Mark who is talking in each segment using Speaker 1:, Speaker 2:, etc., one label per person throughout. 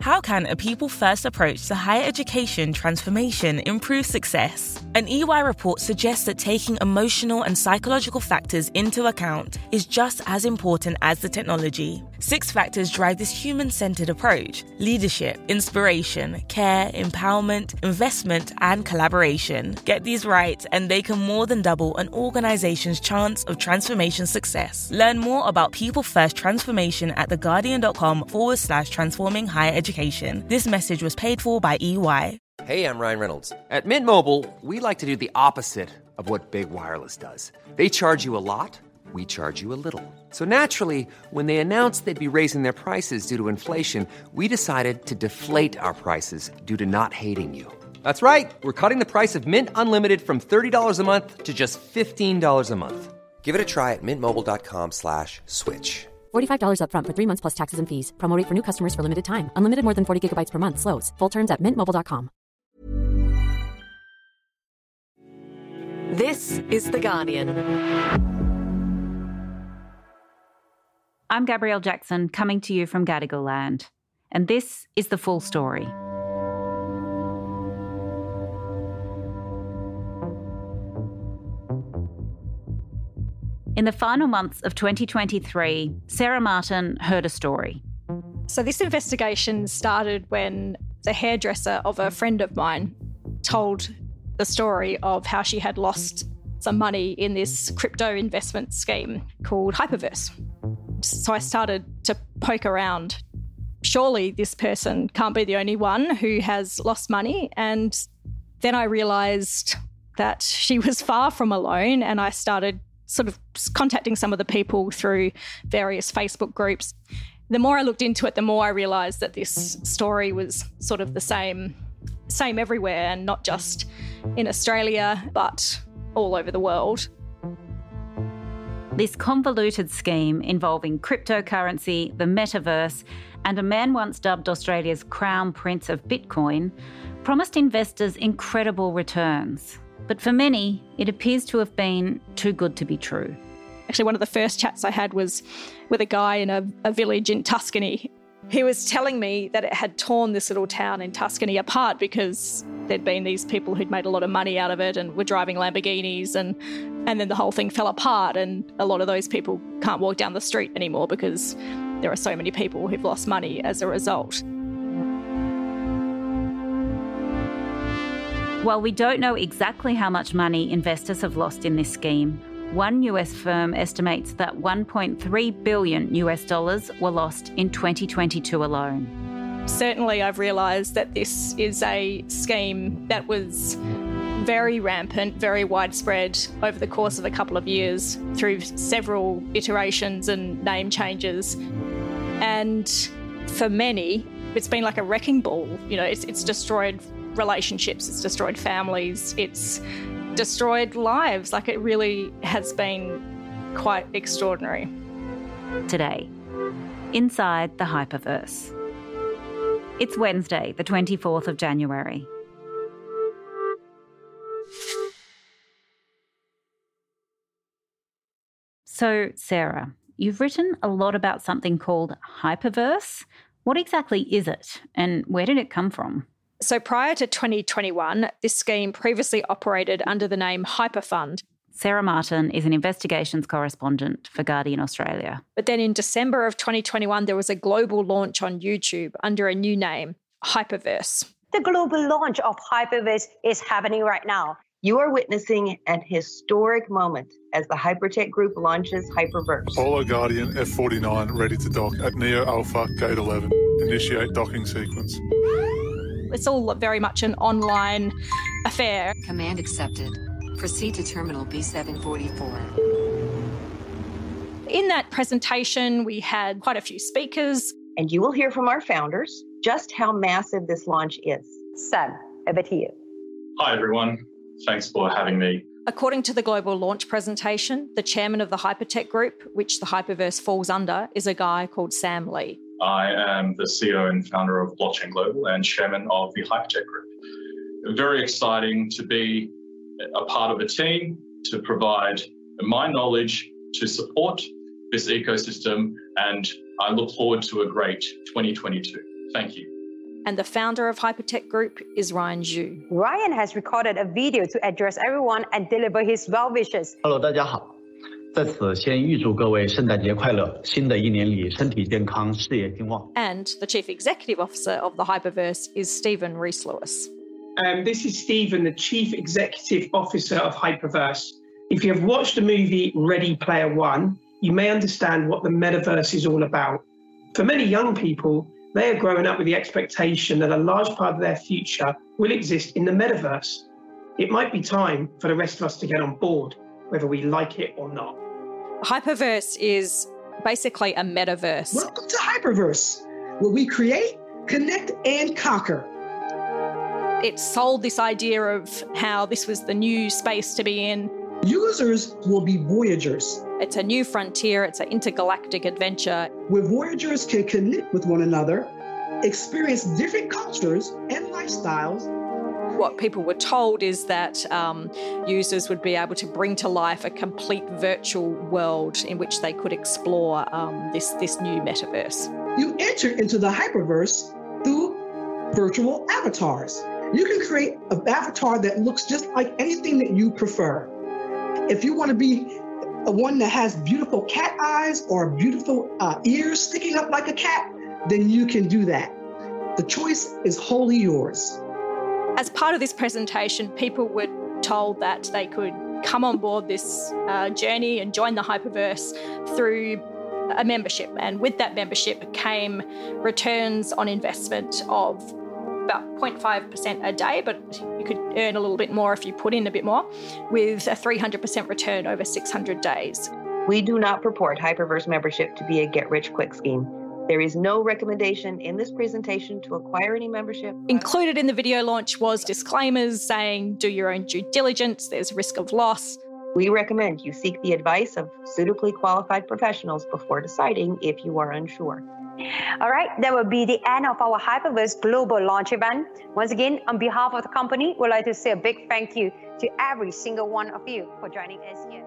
Speaker 1: How can a people-first approach to higher education transformation improve success? An EY report suggests that taking emotional and psychological factors into account is just as important as the technology. 6 factors drive this human-centered approach: leadership, inspiration, care, empowerment, investment, and collaboration. Get these right, and they can more than double an organization's chance of transformation success. Learn more about people-first transformation at theguardian.com/transforming higher education. This message was paid for by EY.
Speaker 2: Hey, I'm Ryan Reynolds. At Mint Mobile, we like to do the opposite of what Big Wireless does. They charge you a lot, we charge you a little. So naturally, when they announced they'd be raising their prices due to inflation, we decided to deflate our prices due to not hating you. That's right. We're cutting the price of Mint Unlimited from $30 a month to just $15 a month. Give it a try at mintmobile.com/switch.
Speaker 3: $45 up front for 3 months plus taxes and fees. Promo rate for new customers for limited time. Unlimited more than 40 gigabytes per month slows. Full terms at mintmobile.com.
Speaker 4: This is The Guardian.
Speaker 5: I'm Gabrielle Jackson, coming to you from Gadigal Land. And this is the full story. In the final months of 2023, Sarah Martin heard a story.
Speaker 6: So this investigation started when the hairdresser of a friend of mine told the story of how she had lost some money in this crypto investment scheme called Hyperverse. So I started to poke around. Surely this person can't be the only one who has lost money. And then I realised that she was far from alone, and I started sort of contacting some of the people through various Facebook groups. The more I looked into it, the more I realised that this story was sort of the same everywhere, and not just in Australia, but all over the world.
Speaker 5: This convoluted scheme involving cryptocurrency, the metaverse, and a man once dubbed Australia's Crown Prince of Bitcoin promised investors incredible returns. But for many, it appears to have been too good to be true.
Speaker 6: Actually, one of the first chats I had was with a guy in a village in Tuscany. He was telling me that it had torn this little town in Tuscany apart because there'd been these people who'd made a lot of money out of it and were driving Lamborghinis, and then the whole thing fell apart, and a lot of those people can't walk down the street anymore because there are so many people who've lost money as a result.
Speaker 5: While we don't know exactly how much money investors have lost in this scheme, one US firm estimates that $1.3 billion were lost in 2022 alone.
Speaker 6: Certainly, I've realised that this is a scheme that was very rampant, very widespread over the course of a couple of years through several iterations and name changes. And for many, it's been like a wrecking ball. You know, it's destroyed relationships, it's destroyed families, it's destroyed lives. Like, it really has been quite extraordinary.
Speaker 5: Today, inside the Hyperverse. It's Wednesday, the 24th of January. So, Sarah, you've written a lot about something called Hyperverse. What exactly is it, and where did it come from?
Speaker 6: So prior to 2021, this scheme previously operated under the name Hyperfund.
Speaker 5: Sarah Martin is an investigations correspondent for Guardian Australia.
Speaker 6: But then in December of 2021, there was a global launch on YouTube under a new name, Hyperverse.
Speaker 7: The global launch of Hyperverse is happening right now.
Speaker 8: You are witnessing an historic moment as the Hypertech Group launches Hyperverse.
Speaker 9: Apollo Guardian F49 ready to dock at Neo Alpha Gate 11. Initiate docking sequence.
Speaker 6: It's all very much an online affair.
Speaker 4: Command accepted. Proceed to terminal B744.
Speaker 6: In that presentation, we had quite a few speakers.
Speaker 8: And you will hear from our founders just how massive this launch is. Sam, over to you.
Speaker 10: Hi, everyone. Thanks for having me.
Speaker 6: According to the global launch presentation, the chairman of the Hypertech Group, which the Hyperverse falls under, is a guy called Sam Lee.
Speaker 10: I am the CEO and founder of Blockchain Global and chairman of the Hypertech Group. Very exciting to be a part of a team to provide my knowledge to support this ecosystem, and I look forward to a great 2022. Thank you.
Speaker 6: and the founder of Hypertech Group is Ryan Zhu.
Speaker 7: Ryan has recorded a video to address everyone and deliver his well wishes.
Speaker 11: Hello， 大家好，在此先预祝各位圣诞节快乐，新的一年里身体健康，事业兴旺。
Speaker 6: And the Chief Executive Officer of the Hyperverse is Stephen Rees-Lewis.
Speaker 12: This is Stephen, the Chief Executive Officer of Hyperverse. If you have watched the movie Ready Player One, you may understand what the metaverse is all about. For many young people, they are growing up with the expectation that a large part of their future will exist in the metaverse. It might be time for the rest of us to get on board, whether we like it or not.
Speaker 6: Hyperverse is basically a metaverse.
Speaker 13: Welcome to Hyperverse, where we create, connect, and conquer.
Speaker 6: It sold this idea of how this was the new space to be in.
Speaker 13: Users will be voyagers.
Speaker 6: It's a new frontier. It's an intergalactic adventure.
Speaker 13: Where voyagers can connect with one another, experience different cultures and lifestyles.
Speaker 6: What people were told is that users would be able to bring to life a complete virtual world in which they could explore this new metaverse.
Speaker 13: You enter into the Hyperverse through virtual avatars. You can create an avatar that looks just like anything that you prefer. If you want to be one that has beautiful cat eyes or beautiful ears sticking up like a cat, then you can do that. The choice is wholly yours.
Speaker 6: As part of this presentation, people were told that they could come on board this journey and join the Hyperverse through a membership. And with that membership came returns on investment of about 0.5% a day, but you could earn a little bit more if you put in a bit more, with a 300% return over 600 days.
Speaker 8: We do not purport Hyperverse membership to be a get-rich-quick scheme. There is no recommendation in this presentation to acquire any membership.
Speaker 6: Included in the video launch was disclaimers saying do your own due diligence, there's risk of loss.
Speaker 8: We recommend you seek the advice of suitably qualified professionals before deciding if you are unsure.
Speaker 7: All right, that will be the end of our Hyperverse Global launch event. Once again, on behalf of the company, we'd like to say a big thank you to every single one of you for joining us here.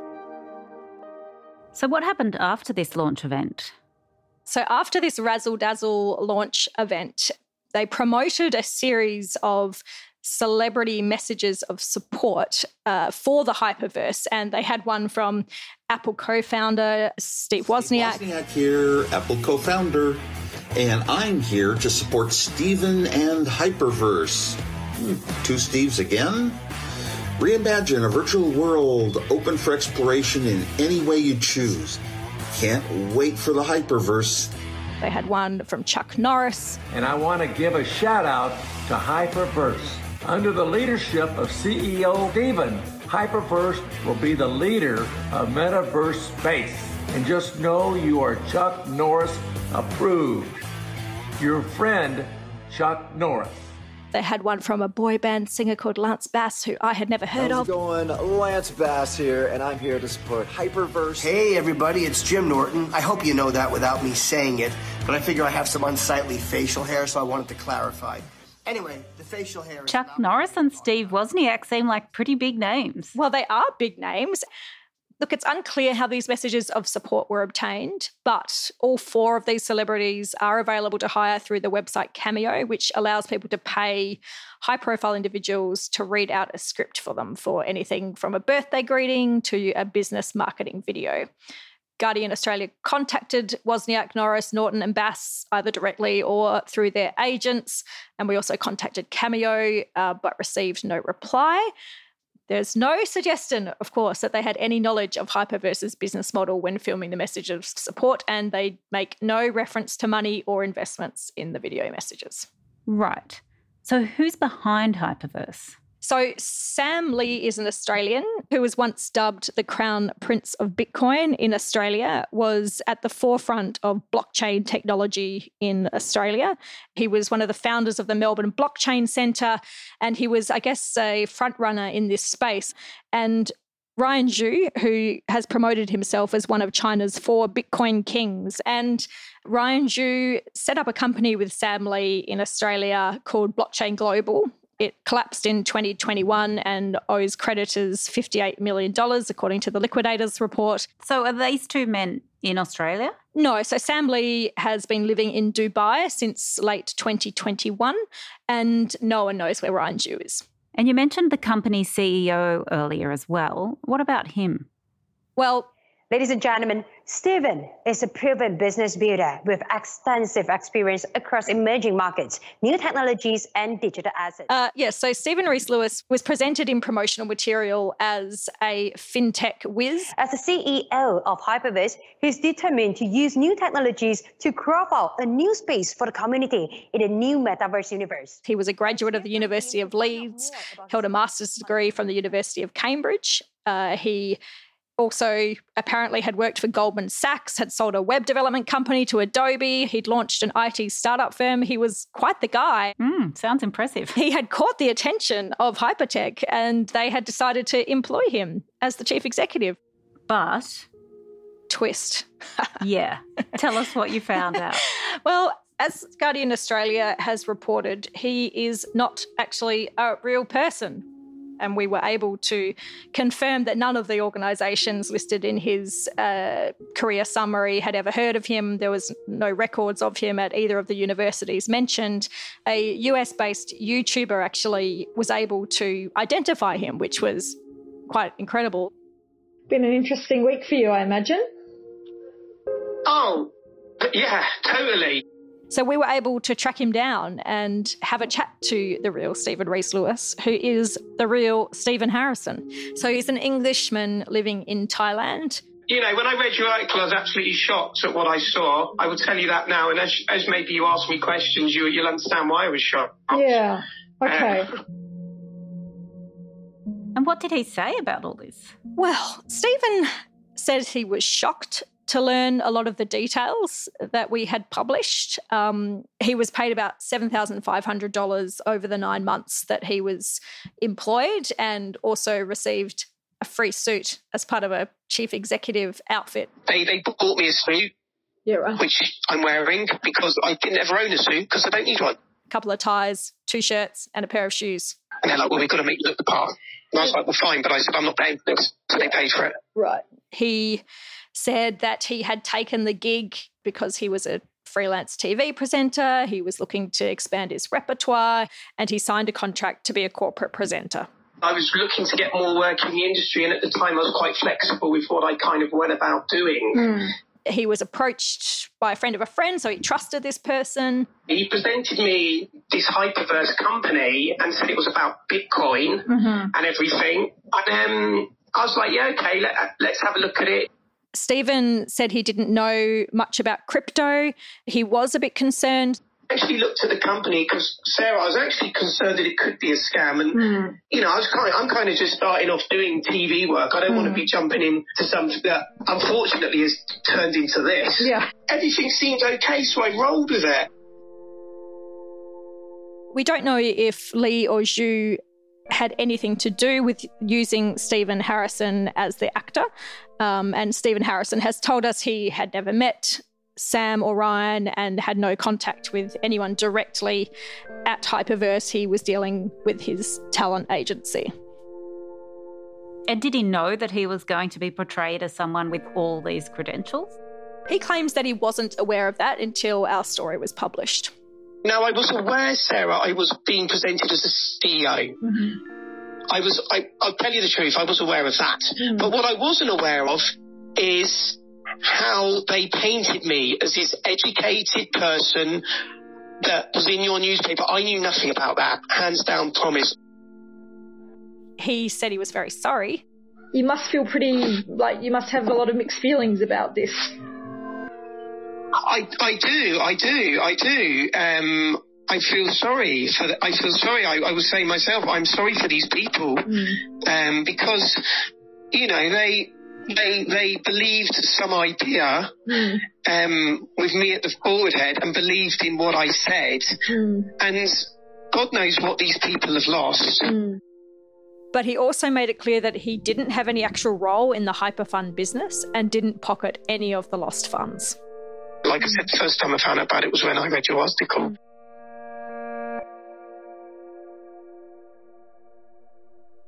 Speaker 5: So what happened after this launch event?
Speaker 6: So after this razzle-dazzle launch event, they promoted a series of celebrity messages of support for the Hyperverse, and they had one from Apple co-founder Steve Wozniak.
Speaker 14: Steve Wozniak here, Apple co-founder, and I'm here to support Stephen and Hyperverse. Two Steves again? Reimagine a virtual world open for exploration in any way you choose. Can't wait for the Hyperverse.
Speaker 6: They had one from Chuck Norris.
Speaker 15: And I want to give a shout out to Hyperverse. Under the leadership of CEO Stephen, Hyperverse will be the leader of metaverse space. And just know you are Chuck Norris approved. Your friend, Chuck Norris.
Speaker 6: They had one from a boy band singer called Lance Bass, who I had never heard of.
Speaker 16: How's it going? Lance Bass here, and I'm here to support Hyperverse. Hey, everybody, it's Jim Norton. I hope you know that without me saying it, but I figure I have some unsightly facial hair, so I wanted to clarify. Anyway, the facial hair is
Speaker 5: Chuck Norris and Steve Wozniak seem like pretty big names.
Speaker 6: Well, they are big names. Look, it's unclear how these messages of support were obtained, but all four of these celebrities are available to hire through the website Cameo, which allows people to pay high-profile individuals to read out a script for them for anything from a birthday greeting to a business marketing video. Guardian Australia contacted Wozniak, Norris, Norton and Bass either directly or through their agents, and we also contacted Cameo but received no reply. There's no suggestion, of course, that they had any knowledge of Hyperverse's business model when filming the message of support, and they make no reference to money or investments in the video messages.
Speaker 5: Right. So who's behind Hyperverse?
Speaker 6: So Sam Lee is an Australian who was once dubbed the Crown Prince of Bitcoin in Australia, was at the forefront of blockchain technology in Australia. He was one of the founders of the Melbourne Blockchain Centre, and he was, I guess, a front runner in this space. And Ryan Zhu, who has promoted himself as one of China's 4 Bitcoin kings. And Ryan Zhu set up a company with Sam Lee in Australia called Blockchain Global. It collapsed in 2021 and owes creditors $58 million, according to the Liquidators report.
Speaker 5: So are these two men in Australia?
Speaker 6: No, so Sam Lee has been living in Dubai since late 2021 and no one knows where Ryan Dew is.
Speaker 5: And you mentioned the company's CEO earlier as well. What about him?
Speaker 7: Well, ladies and gentlemen, Stephen is a proven business builder with extensive experience across emerging markets, new technologies and digital assets.
Speaker 6: Yes, so Stephen Rees-Lewis was presented in promotional material as a fintech whiz.
Speaker 7: As the CEO of Hyperverse, he's determined to use new technologies to carve out a new space for the community in a new metaverse universe.
Speaker 6: He was a graduate of the University of Leeds, held a master's degree from the University of Cambridge. He also apparently had worked for Goldman Sachs, had sold a web development company to Adobe. He'd launched an IT startup firm. He was quite the guy.
Speaker 5: Sounds impressive.
Speaker 6: He had caught the attention of Hypertech and they had decided to employ him as the chief executive.
Speaker 5: But...
Speaker 6: twist.
Speaker 5: Yeah. Tell us what you found out.
Speaker 6: Well, as Guardian Australia has reported, he is not actually a real person. And we were able to confirm that none of the organisations listed in his career summary had ever heard of him. There was no records of him at either of the universities mentioned. A US-based YouTuber actually was able to identify him, which was quite incredible.
Speaker 17: Been an interesting week for you, I imagine.
Speaker 12: Oh, yeah, totally.
Speaker 6: So we were able to track him down and have a chat to the real Stephen Rees-Lewis, who is the real Stephen Harrison. So he's an Englishman living in Thailand.
Speaker 12: You know, when I read your article, I was absolutely shocked at what I saw. I will tell you that now. And as maybe you ask me questions, you'll understand why I was shocked.
Speaker 17: Yeah, okay.
Speaker 5: And what did he say about all this?
Speaker 6: Well, Stephen said he was shocked to learn a lot of the details that we had published. He was paid about $7,500 over the 9 months that he was employed and also received a free suit as part of a chief executive outfit.
Speaker 12: They bought me a suit, which I'm wearing because I didn't ever own a suit because I don't need one.
Speaker 6: A couple of ties, 2 shirts and a pair of shoes.
Speaker 12: And they're like, well, we've got to make you look the part. And I was like, well, fine. But I said, I'm not paying for this. So they paid for it.
Speaker 6: Right. He said that he had taken the gig because he was a freelance TV presenter. He was looking to expand his repertoire and he signed a contract to be a corporate presenter.
Speaker 12: I was looking to get more work in the industry and at the time I was quite flexible with what I kind of went about doing.
Speaker 6: He was approached by a friend of a friend, so he trusted this person.
Speaker 12: He presented me this Hyperverse company and said it was about Bitcoin and everything. And I was like, yeah, okay, let's have a look at it.
Speaker 6: Stephen said he didn't know much about crypto. He was a bit concerned.
Speaker 12: I actually looked at the company because, Sarah, I was actually concerned that it could be a scam. And, you know, I'm kind of just starting off doing TV work. I don't want to be jumping into something that unfortunately has turned into this.
Speaker 17: Yeah.
Speaker 12: Everything seemed okay, so I rolled with it.
Speaker 6: We don't know if Lee or Zhu had anything to do with using Stephen Harrison as the actor. And Stephen Harrison has told us he had never met Sam or Ryan and had no contact with anyone directly at Hyperverse. He was dealing with his talent agency.
Speaker 5: And did he know that he was going to be portrayed as someone with all these credentials?
Speaker 6: He claims that he wasn't aware of that until our story was published.
Speaker 12: No, I was aware, Sarah, I was being presented as a CEO. I'll tell you the truth, I was aware of that. But what I wasn't aware of is how they painted me as this educated person that was in your newspaper. I knew nothing about that. Hands down, promise.
Speaker 6: He said he was very sorry.
Speaker 17: You must feel pretty, you must have a lot of mixed feelings about this.
Speaker 12: I do. I feel sorry for I feel sorry. I was saying myself, I'm sorry for these people because, you know, they believed some idea with me at the forward head and believed in what I said. And God knows what these people have lost.
Speaker 6: But he also made it clear that he didn't have any actual role in the Hyperfund business and didn't pocket any of the lost funds.
Speaker 12: Like I said, the first time I found out about it was when I read your article.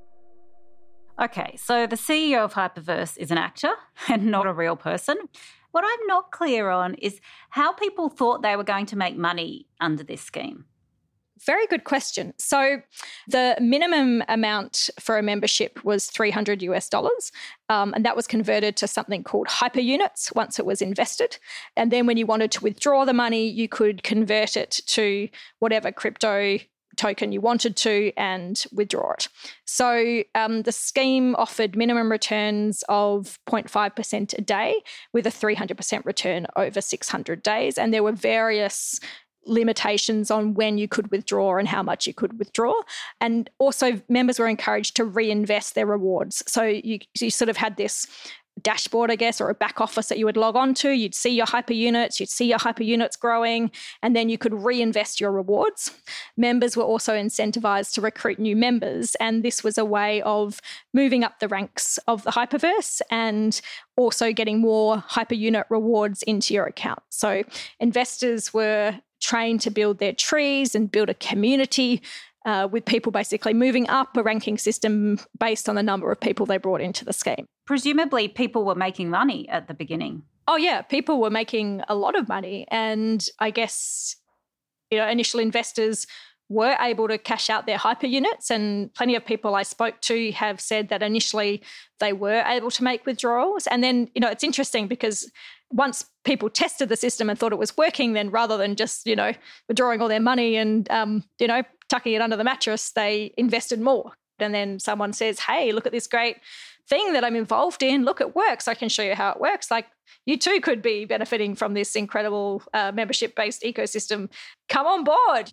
Speaker 5: Okay, so the CEO of Hyperverse is an actor and not a real person. What I'm not clear on is how people thought they were going to make money under this scheme.
Speaker 6: Very good question. So the minimum amount for a membership was $300, and that was converted to something called hyper units once it was invested. And then when you wanted to withdraw the money, you could convert it to whatever crypto token you wanted to and withdraw it. So the scheme offered minimum returns of 0.5% a day with a 300% return over 600 days. And there were various limitations on when you could withdraw and how much you could withdraw. And also members were encouraged to reinvest their rewards. So you sort of had this dashboard, I guess, or a back office that you would log on to. You'd see your hyper units, growing, and then you could reinvest your rewards. Members were also incentivized to recruit new members, and this was a way of moving up the ranks of the Hyperverse and also getting more hyper unit rewards into your account. So investors were trained to build their trees and build a community with people basically moving up a ranking system based on the number of people they brought into the scheme.
Speaker 5: Presumably people were making money at the beginning.
Speaker 6: Oh, yeah, people were making a lot of money. And I guess, initial investors were able to cash out their hyper units, and plenty of people I spoke to have said that initially they were able to make withdrawals. And then, it's interesting because once people tested the system and thought it was working, then rather than just, withdrawing all their money and, tucking it under the mattress, they invested more. And then someone says, hey, look at this great thing that I'm involved in. Look, it works. I can show you how it works. Like, you too could be benefiting from this incredible membership-based ecosystem. Come on board.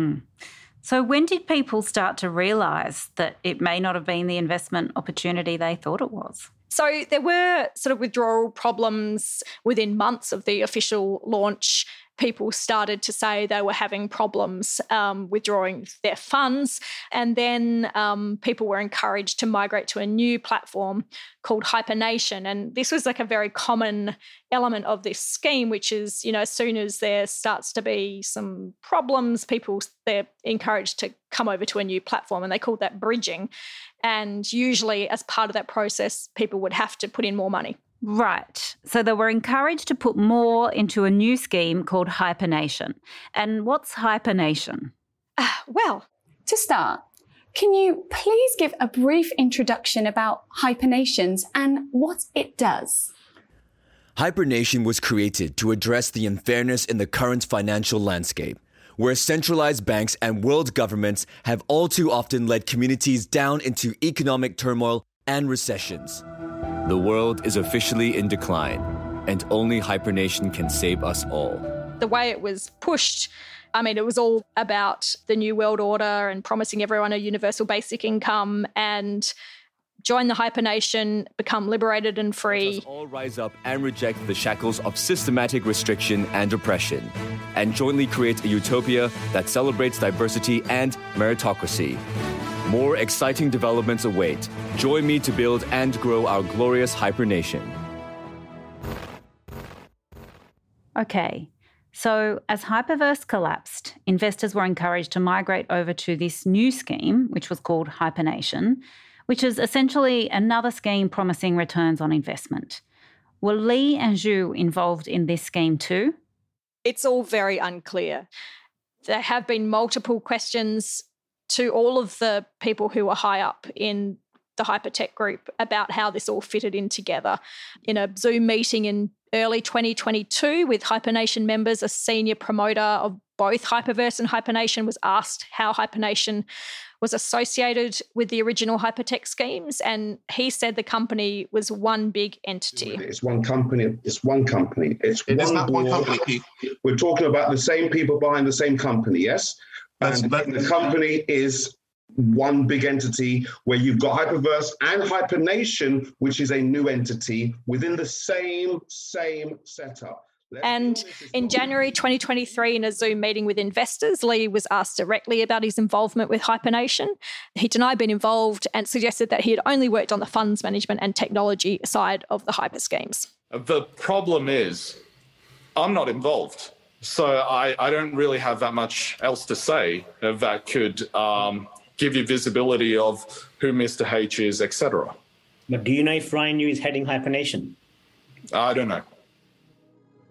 Speaker 5: So when did people start to realise that it may not have been the investment opportunity they thought it was?
Speaker 6: So there were sort of withdrawal problems within months of the official launch. People started to say they were having problems withdrawing their funds. And then people were encouraged to migrate to a new platform called HyperNation. And this was like a very common element of this scheme, which is, as soon as there starts to be some problems, they're encouraged to come over to a new platform, and they called that bridging. And usually as part of that process, people would have to put in more money.
Speaker 5: Right. So they were encouraged to put more into a new scheme called HyperNation. And what's HyperNation?
Speaker 6: Well,
Speaker 18: to start, can you please give a brief introduction about HyperNations and what it does?
Speaker 19: HyperNation was created to address the unfairness in the current financial landscape, where centralized banks and world governments have all too often led communities down into economic turmoil and recessions. The world is officially in decline, and only HyperNation can save us all.
Speaker 6: The way it was pushed, it was all about the New World Order and promising everyone a universal basic income and join the HyperNation, become liberated and free.
Speaker 19: Let us all rise up and reject the shackles of systematic restriction and oppression, and jointly create a utopia that celebrates diversity and meritocracy. More exciting developments await. Join me to build and grow our glorious HyperNation.
Speaker 5: Okay, so as Hyperverse collapsed, investors were encouraged to migrate over to this new scheme, which was called HyperNation, which is essentially another scheme promising returns on investment. Were Li and Zhu involved in this scheme too?
Speaker 6: It's all very unclear. There have been multiple questions to all of the people who were high up in the Hypertech group about how this all fitted in together. In a Zoom meeting in early 2022 with HyperNation members, a senior promoter of both Hyperverse and HyperNation was asked how HyperNation was associated with the original Hypertech schemes, and he said the company was one big entity.
Speaker 20: It's one company. It's one company. It's one company. We're talking about the same people behind the same company, yes? And the company is one big entity where you've got Hyperverse and HyperNation, which is a new entity within the same setup.
Speaker 6: And in January 2023, in a Zoom meeting with investors, Li was asked directly about his involvement with HyperNation. He denied being involved and suggested that he had only worked on the funds management and technology side of the hyper schemes.
Speaker 10: The problem is I'm not involved. So I don't really have that much else to say that could give you visibility of who Mr. H is, etc.
Speaker 21: But do you know if Ryan Yu is heading HyperNation?
Speaker 10: I don't know.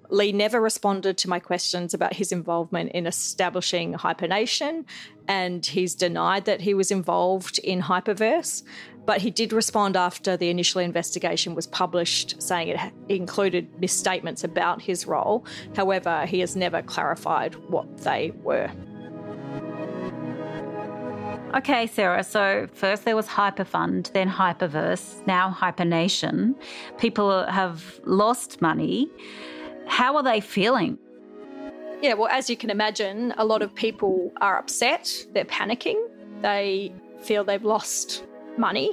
Speaker 6: Lee never responded to my questions about his involvement in establishing Hypernation, and he's denied that he was involved in Hyperverse. But he did respond after the initial investigation was published, saying it included misstatements about his role. However, he has never clarified what they were.
Speaker 5: Okay, Sarah, so first there was Hyperfund, then Hyperverse, now Hypernation. People have lost money. How are they feeling?
Speaker 6: Yeah, well, as you can imagine, a lot of people are upset. They're panicking. They feel they've lost money.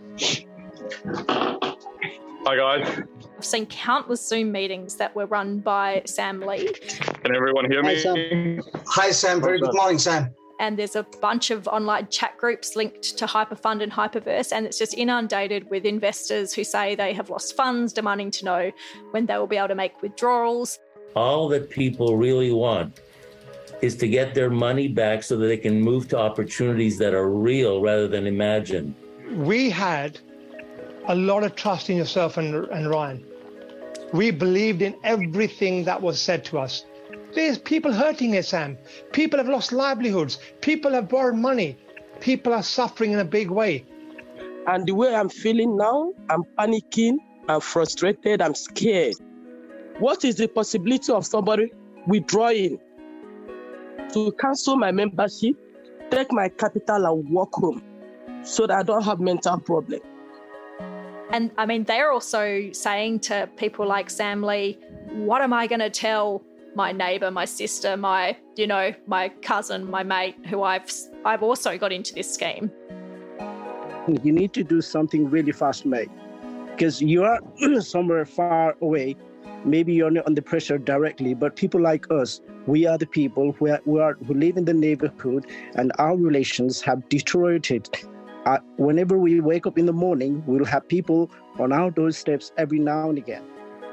Speaker 10: Hi, guys.
Speaker 6: I've seen countless Zoom meetings that were run by Sam Lee.
Speaker 10: Can everyone hear me?
Speaker 21: Hi, Sam. Hi, Sam. Very good morning, Sam.
Speaker 6: And there's a bunch of online chat groups linked to Hyperfund and Hyperverse, and it's just inundated with investors who say they have lost funds, demanding to know when they will be able to make withdrawals.
Speaker 22: All that people really want is to get their money back so that they can move to opportunities that are real rather than imagined.
Speaker 23: We had a lot of trust in yourself and Ryan. We believed in everything that was said to us. There's people hurting here, Sam. People have lost livelihoods. People have borrowed money. People are suffering in a big way.
Speaker 24: And the way I'm feeling now, I'm panicking, I'm frustrated, I'm scared. What is the possibility of somebody withdrawing to cancel my membership, take my capital and walk home so that I don't have mental problem?
Speaker 6: And I mean, they're also saying to people like Sam Lee, what am I going to tell my neighbour, my sister, my cousin, my mate, who I've also got into this scheme?
Speaker 24: You need to do something really fast, mate, because you are somewhere far away. Maybe you're not under pressure directly, but people like us, we are the people who live in the neighborhood, and our relations have deteriorated. Whenever we wake up in the morning, we'll have people on our doorsteps every now and again.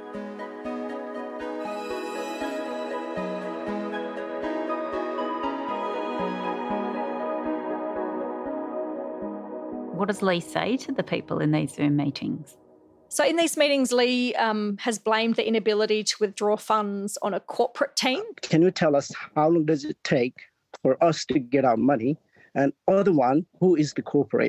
Speaker 5: What does Lee say to the people in these Zoom meetings?
Speaker 6: So in these meetings, Lee has blamed the inability to withdraw funds on a corporate team.
Speaker 24: Can you tell us how long does it take for us to get our money? And other one, who is the corporate?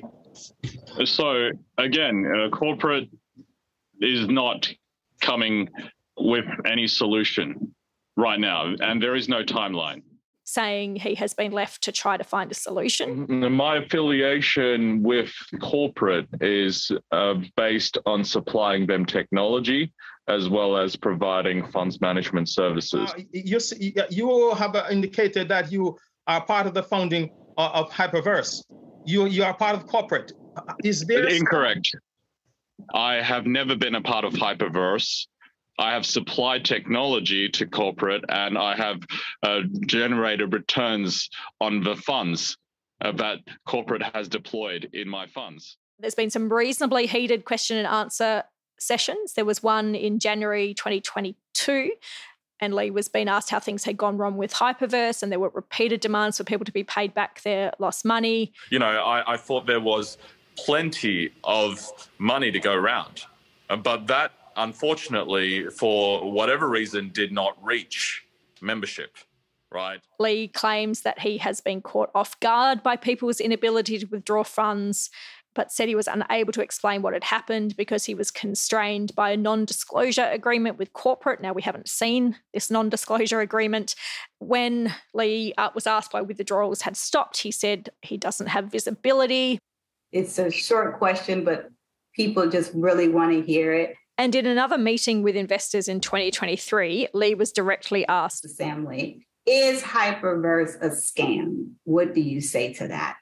Speaker 10: So again, corporate is not coming with any solution right now, and there is no timeline.
Speaker 6: Saying he has been left to try to find a solution.
Speaker 10: My affiliation with corporate is based on supplying them technology as well as providing funds management services.
Speaker 25: You have indicated that you are part of the founding of Hyperverse. You are part of corporate. Is there
Speaker 10: incorrect? I have never been a part of Hyperverse. I have supplied technology to corporate, and I have generated returns on the funds that corporate has deployed in my funds.
Speaker 6: There's been some reasonably heated question and answer sessions. There was one in January 2022, and Lee was being asked how things had gone wrong with Hyperverse, and there were repeated demands for people to be paid back their lost money.
Speaker 10: I thought there was plenty of money to go around, but that, unfortunately, for whatever reason, did not reach membership, right?
Speaker 6: Lee claims that he has been caught off guard by people's inability to withdraw funds, but said he was unable to explain what had happened because he was constrained by a non-disclosure agreement with corporate. Now, we haven't seen this non-disclosure agreement. When Lee was asked why withdrawals had stopped, he said he doesn't have visibility.
Speaker 26: It's a short question, but people just really want to hear it.
Speaker 6: And in another meeting with investors in 2023, Lee was directly asked,
Speaker 26: Sam Lee, is Hyperverse a scam? What do you say to that?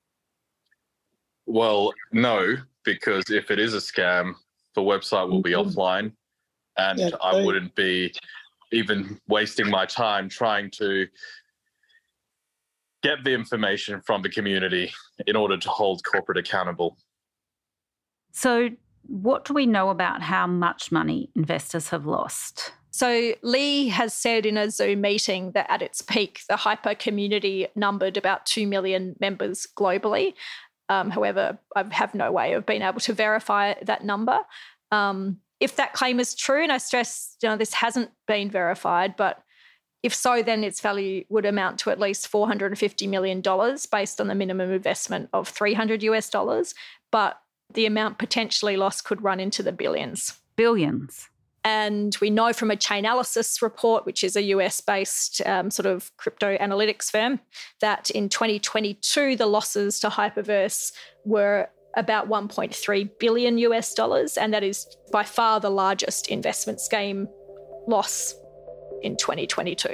Speaker 10: Well, no, because if it is a scam, the website will be offline, and I wouldn't be even wasting my time trying to get the information from the community in order to hold corporate accountable.
Speaker 5: So what do we know about how much money investors have lost?
Speaker 6: So Lee has said in a Zoom meeting that at its peak, the Hyper community numbered about 2 million members globally. However, I have no way of being able to verify that number. if that claim is true, and I stress, this hasn't been verified, but if so, then its value would amount to at least $450 million based on the minimum investment of $300. But the amount potentially lost could run into the billions.
Speaker 5: Billions.
Speaker 6: And we know from a Chainalysis report, which is a US-based sort of crypto analytics firm, that in 2022, the losses to Hyperverse were about $1.3 billion, and that is by far the largest investment scheme loss in 2022.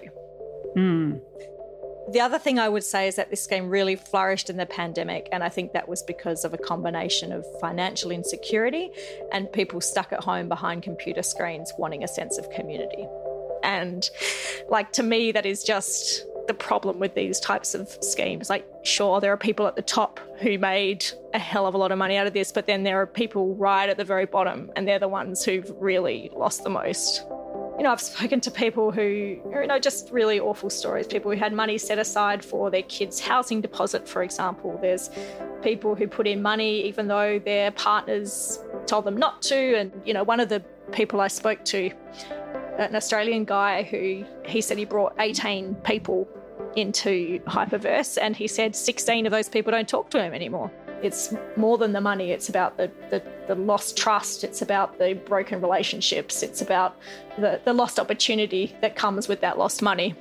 Speaker 6: The other thing I would say is that this scheme really flourished in the pandemic, and I think that was because of a combination of financial insecurity and people stuck at home behind computer screens wanting a sense of community. And to me, that is just the problem with these types of schemes. Sure, there are people at the top who made a hell of a lot of money out of this, but then there are people right at the very bottom, and they're the ones who've really lost the most. I've spoken to people who, just really awful stories, people who had money set aside for their kids' housing deposit, for example. There's people who put in money even though their partners told them not to. And, one of the people I spoke to, an Australian guy who he said he brought 18 people into Hyperverse, and he said 16 of those people don't talk to him anymore. It's more than the money. It's about the lost trust. It's about the broken relationships. It's about the lost opportunity that comes with that lost money.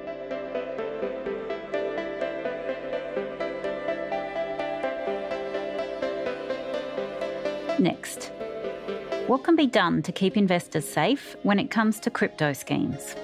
Speaker 5: Next, what can be done to keep investors safe when it comes to crypto schemes?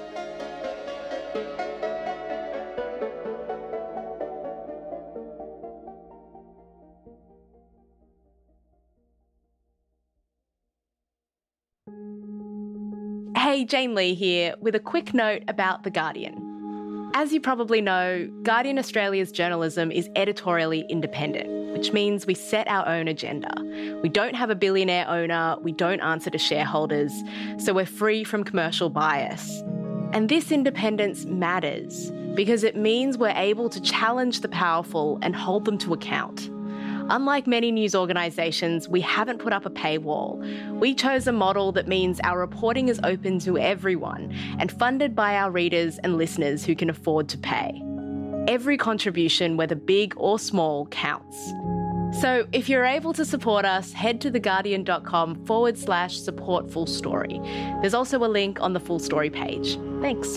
Speaker 1: Hey, Jane Lee here with a quick note about The Guardian. As you probably know, Guardian Australia's journalism is editorially independent, which means we set our own agenda. We don't have a billionaire owner, we don't answer to shareholders, so we're free from commercial bias. And this independence matters because it means we're able to challenge the powerful and hold them to account. Unlike many news organisations, we haven't put up a paywall. We chose a model that means our reporting is open to everyone and funded by our readers and listeners who can afford to pay. Every contribution, whether big or small, counts. So if you're able to support us, head to theguardian.com/support Full Story. There's also a link on the Full Story page. Thanks.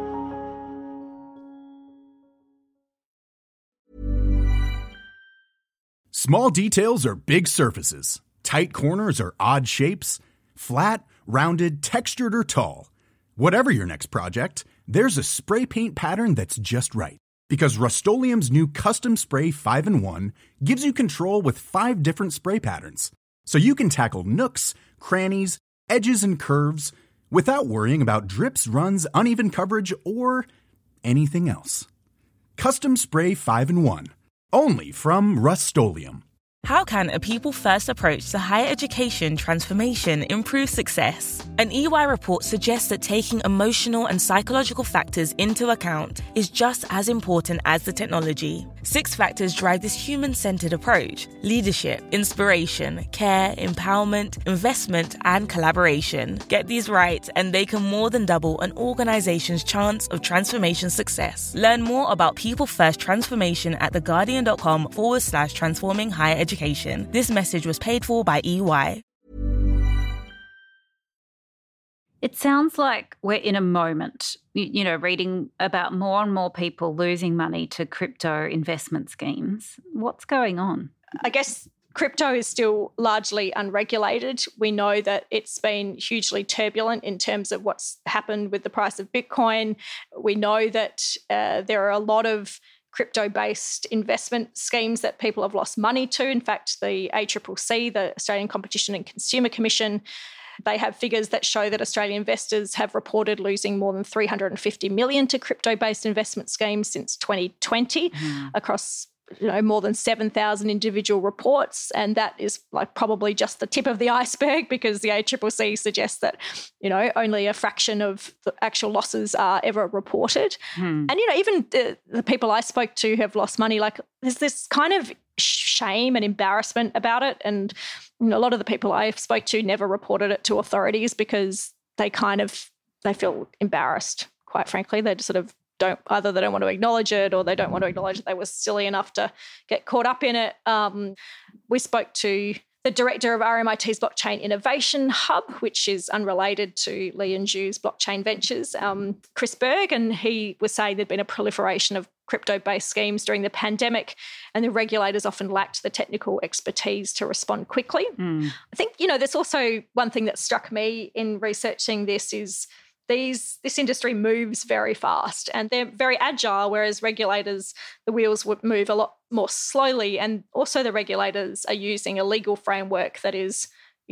Speaker 2: Small details are big surfaces. Tight corners are odd shapes. Flat, rounded, textured, or tall. Whatever your next project, there's a spray paint pattern that's just right. Because Rust-Oleum's new Custom Spray 5-in-1 gives you control with 5 different spray patterns. So you can tackle nooks, crannies, edges, and curves without worrying about drips, runs, uneven coverage, or anything else. Custom Spray 5-in-1. Only from Rust-Oleum.
Speaker 3: How can a people-first approach to higher education transformation improve success? An EY report suggests that taking emotional and psychological factors into account is just as important as the technology. 6 factors drive this human-centered approach: leadership, inspiration, care, empowerment, investment, and collaboration. Get these right, and they can more than double an organization's chance of transformation success. Learn more about people-first transformation at theguardian.com/transforming higher education. This message was paid for by EY.
Speaker 5: It sounds like we're in a moment, reading about more and more people losing money to crypto investment schemes. What's going on?
Speaker 6: I guess crypto is still largely unregulated. We know that it's been hugely turbulent in terms of what's happened with the price of Bitcoin. We know that there are a lot of crypto-based investment schemes that people have lost money to. In fact, the ACCC, the Australian Competition and Consumer Commission, they have figures that show that Australian investors have reported losing more than $350 million to crypto-based investment schemes since 2020 across more than 7,000 individual reports. And that is probably just the tip of the iceberg, because the ACCC suggests that, only a fraction of the actual losses are ever reported. And, even the people I spoke to who have lost money, there's this kind of shame and embarrassment about it. And a lot of the people I spoke to never reported it to authorities because they feel embarrassed, quite frankly. They just sort of either they don't want to acknowledge it or they don't want to acknowledge that they were silly enough to get caught up in it. We spoke to the director of RMIT's Blockchain Innovation Hub, which is unrelated to Li and Zhu's blockchain ventures, Chris Berg, and he was saying there'd been a proliferation of crypto-based schemes during the pandemic and the regulators often lacked the technical expertise to respond quickly. I think, there's also one thing that struck me in researching this is this industry moves very fast and they're very agile, whereas regulators, the wheels would move a lot more slowly. And also the regulators are using a legal framework that is,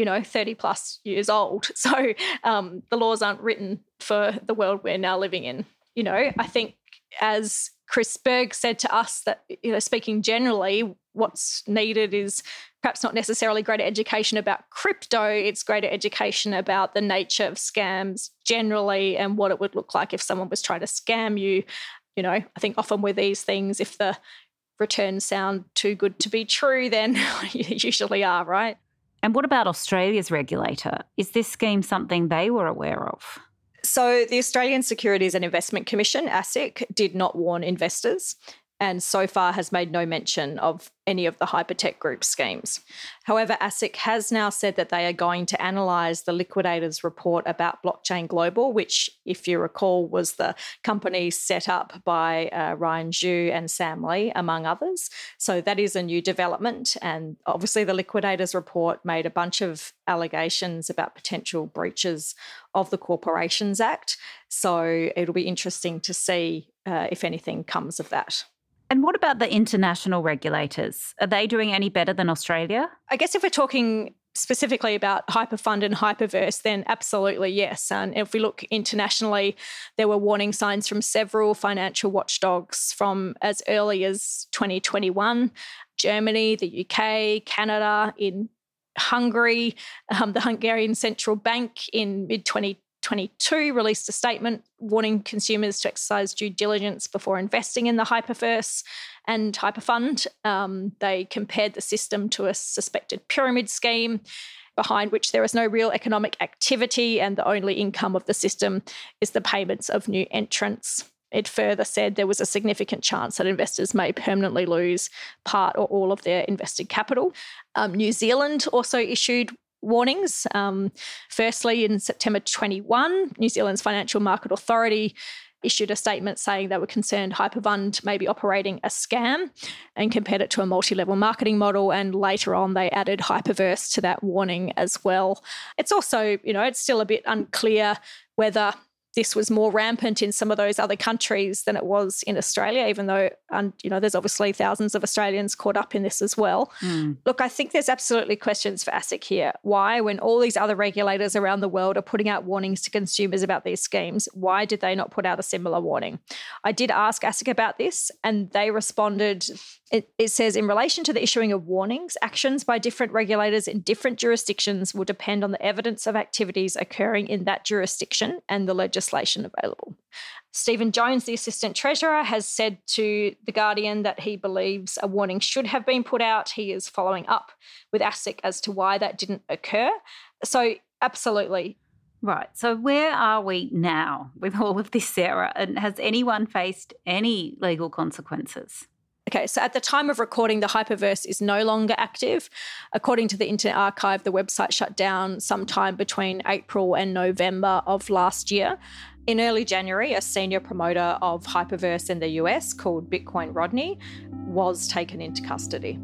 Speaker 6: 30 plus years old. So the laws aren't written for the world we're now living in. I think as Chris Berg said to us that, speaking generally, what's needed is perhaps not necessarily greater education about crypto, it's greater education about the nature of scams generally and what it would look like if someone was trying to scam you. I think often with these things, if the returns sound too good to be true, then you usually are, right?
Speaker 5: And what about Australia's regulator? Is this scheme something they were aware of?
Speaker 6: So the Australian Securities and Investment Commission, ASIC, did not warn investors and so far has made no mention of any of the Hypertech Group schemes. However, ASIC has now said that they are going to analyse the liquidator's report about Blockchain Global, which, if you recall, was the company set up by Ryan Zhu and Sam Lee, among others. So that is a new development. And obviously the liquidator's report made a bunch of allegations about potential breaches of the Corporations Act. So it'll be interesting to see if anything comes of that.
Speaker 5: And what about the international regulators? Are they doing any better than Australia?
Speaker 6: I guess if we're talking specifically about Hyperfund and Hyperverse, then absolutely yes. And if we look internationally, there were warning signs from several financial watchdogs from as early as 2021, Germany, the UK, Canada, in Hungary, the Hungarian Central Bank in mid-2022 released a statement warning consumers to exercise due diligence before investing in the Hyperverse and Hyperfund. They compared the system to a suspected pyramid scheme behind which there is no real economic activity and the only income of the system is the payments of new entrants. It further said there was a significant chance that investors may permanently lose part or all of their invested capital. New Zealand also issued warnings. Firstly, in September 21, New Zealand's Financial Market Authority issued a statement saying they were concerned Hyperfund may be operating a scam and compared it to a multi-level marketing model. And later on, they added Hyperverse to that warning as well. It's also, it's still a bit unclear whether this was more rampant in some of those other countries than it was in Australia, even though, there's obviously thousands of Australians caught up in this as well. Look, I think there's absolutely questions for ASIC here. Why, when all these other regulators around the world are putting out warnings to consumers about these schemes, why did they not put out a similar warning? I did ask ASIC about this and they responded, it says, in relation to the issuing of warnings, actions by different regulators in different jurisdictions will depend on the evidence of activities occurring in that jurisdiction and the legislation available. Stephen Jones, the Assistant Treasurer, has said to The Guardian that he believes a warning should have been put out. He is following up with ASIC as to why that didn't occur. So absolutely.
Speaker 5: Right. So where are we now with all of this, Sarah? And has anyone faced any legal consequences?
Speaker 6: Okay, so at the time of recording, the Hyperverse is no longer active. According to the Internet Archive, the website shut down sometime between April and November of last year. In early January, a senior promoter of Hyperverse in the US called Bitcoin Rodney was taken into custody.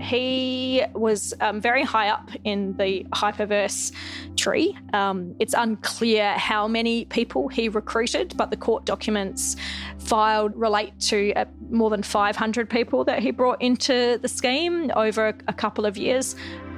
Speaker 6: He was very high up in the Hyperverse tree. It's unclear how many people he recruited, but the court documents filed relate to more than 500 people that he brought into the scheme over a couple of years.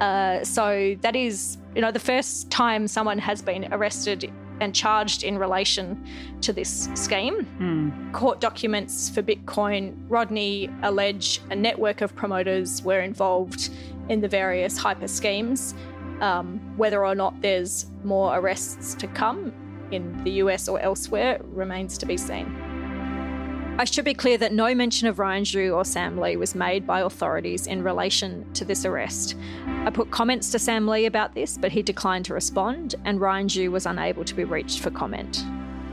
Speaker 6: So that is, the first time someone has been arrested and charged in relation to this scheme. Court documents for Bitcoin Rodney allege a network of promoters were involved in the various hyper schemes. Whether or not there's more arrests to come in the US or elsewhere remains to be seen. I should be clear that no mention of Ryan Zhu or Sam Lee was made by authorities in relation to this arrest. I put comments to Sam Lee about this, but he declined to respond, and Ryan Zhu was unable to be reached for comment.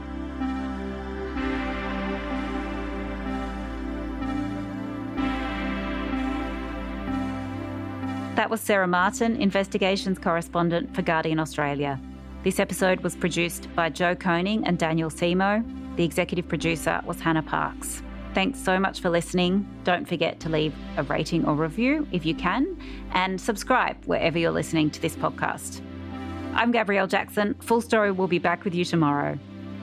Speaker 5: That was Sarah Martin, investigations correspondent for Guardian Australia. This episode was produced by Joe Koning and Daniel Simo. The executive producer was Hannah Parks. Thanks so much for listening. Don't forget to leave a rating or review if you can, and subscribe wherever you're listening to this podcast. I'm Gabrielle Jackson. Full Story will be back with you tomorrow.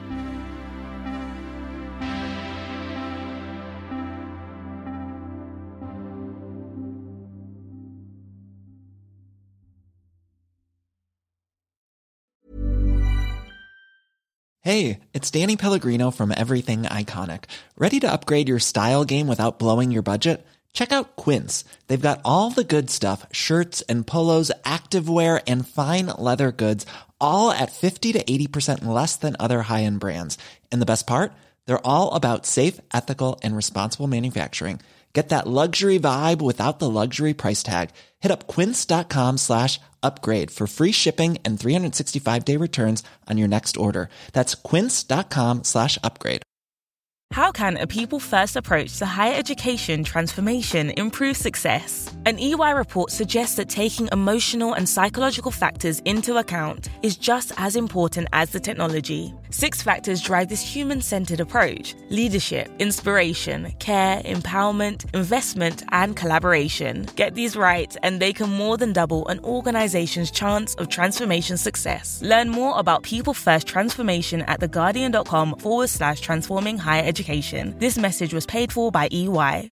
Speaker 4: Hey, it's Danny Pellegrino from Everything Iconic. Ready to upgrade your style game without blowing your budget? Check out Quince. They've got all the good stuff, shirts and polos, activewear, and fine leather goods, all at 50 to 80% less than other high-end brands. And the best part? They're all about safe, ethical, and responsible manufacturing. Get that luxury vibe without the luxury price tag. Hit up quince.com/upgrade for free shipping and 365-day returns on your next order. That's quince.com/upgrade.
Speaker 3: How can a people-first approach to higher education transformation improve success? An EY report suggests that taking emotional and psychological factors into account is just as important as the technology. 6 factors drive this human-centered approach: leadership, inspiration, care, empowerment, investment, and collaboration. Get these right, and they can more than double an organization's chance of transformation success. Learn more about people-first transformation at theguardian.com/transforming higher education. This message was paid for by EY.